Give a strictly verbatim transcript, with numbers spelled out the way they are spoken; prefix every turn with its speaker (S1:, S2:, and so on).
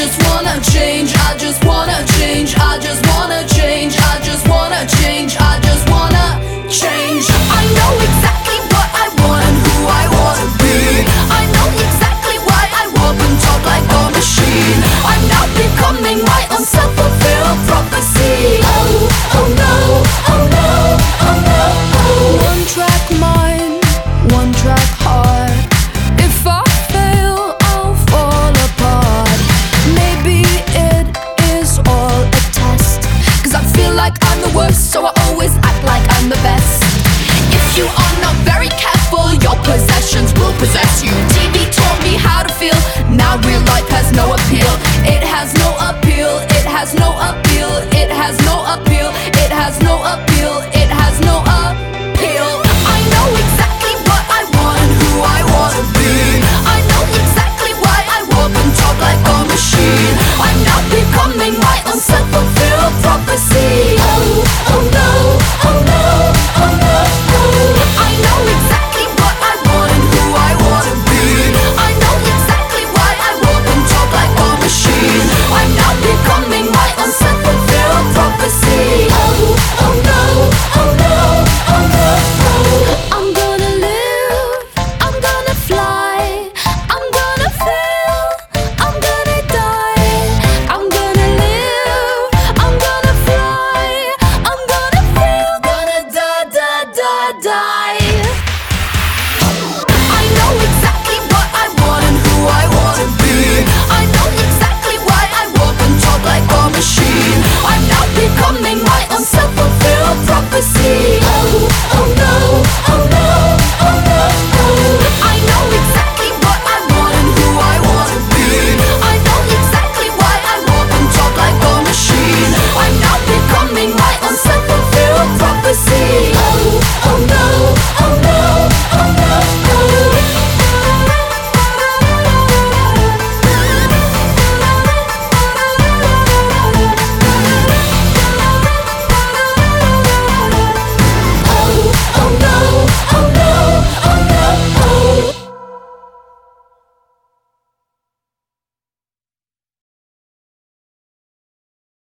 S1: just wanna change, I just wanna change, I just wanna change, I just wanna change, I just wanna change. I know exactly what I want and who I wanna be. I know exactly why I walk and talk like a machine. I know